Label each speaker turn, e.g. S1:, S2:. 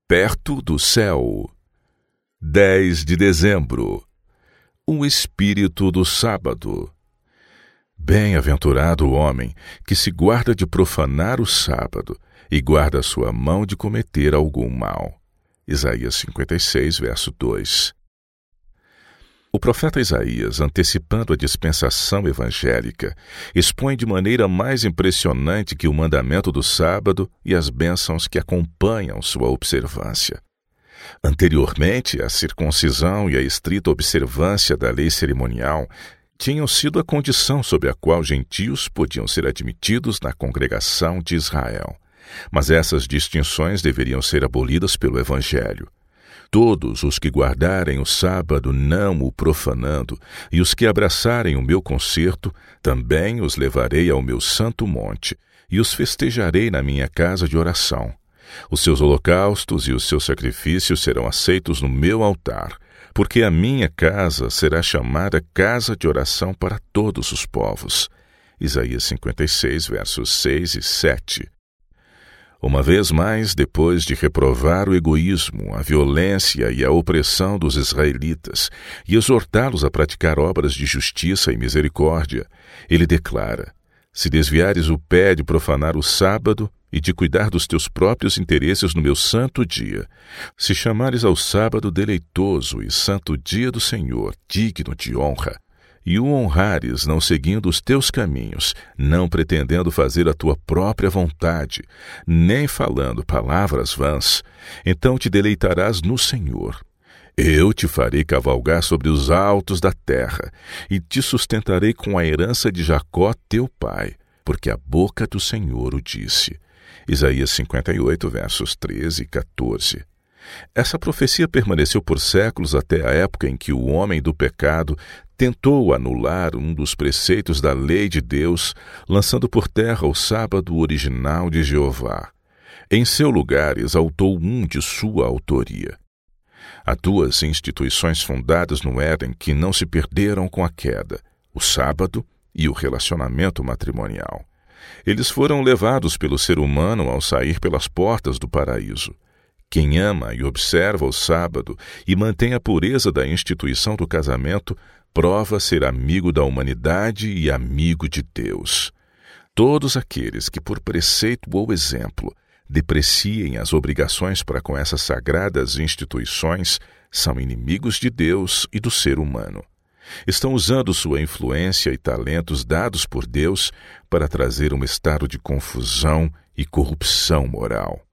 S1: Perto do céu. 10 de dezembro. O espírito do sábado. Bem-aventurado o homem que se guarda de profanar o sábado e guarda a sua mão de cometer algum mal. Isaías 56, verso 2. O profeta Isaías, antecipando a dispensação evangélica, expõe de maneira mais impressionante que o mandamento do sábado e as bênçãos que acompanham sua observância. Anteriormente, a circuncisão e a estrita observância da lei cerimonial tinham sido a condição sob a qual gentios podiam ser admitidos na congregação de Israel. Mas essas distinções deveriam ser abolidas pelo Evangelho. Todos os que guardarem o sábado não o profanando, e os que abraçarem o meu concerto, também os levarei ao meu santo monte, e os festejarei na minha casa de oração. Os seus holocaustos e os seus sacrifícios serão aceitos no meu altar, porque a minha casa será chamada casa de oração para todos os povos. Isaías 56, versos 6 e 7. Uma vez mais, depois de reprovar o egoísmo, a violência e a opressão dos israelitas e exortá-los a praticar obras de justiça e misericórdia, ele declara: se desviares o pé de profanar o sábado e de cuidar dos teus próprios interesses no meu santo dia, se chamares ao sábado deleitoso e santo dia do Senhor, digno de honra, e o honrares não seguindo os teus caminhos, não pretendendo fazer a tua própria vontade, nem falando palavras vãs, então te deleitarás no Senhor. Eu te farei cavalgar sobre os altos da terra, e te sustentarei com a herança de Jacó teu pai, porque a boca do Senhor o disse. Isaías 58, versos 13 e 14. Essa profecia permaneceu por séculos até a época em que o homem do pecado tentou anular um dos preceitos da lei de Deus, lançando por terra o sábado original de Jeová. Em seu lugar, exaltou um de sua autoria. Há duas instituições fundadas no Éden que não se perderam com a queda: o sábado e o relacionamento matrimonial. Eles foram levados pelo ser humano ao sair pelas portas do paraíso. Quem ama e observa o sábado e mantém a pureza da instituição do casamento prova ser amigo da humanidade e amigo de Deus. Todos aqueles que, por preceito ou exemplo, depreciem as obrigações para com essas sagradas instituições são inimigos de Deus e do ser humano. Estão usando sua influência e talentos dados por Deus para trazer um estado de confusão e corrupção moral.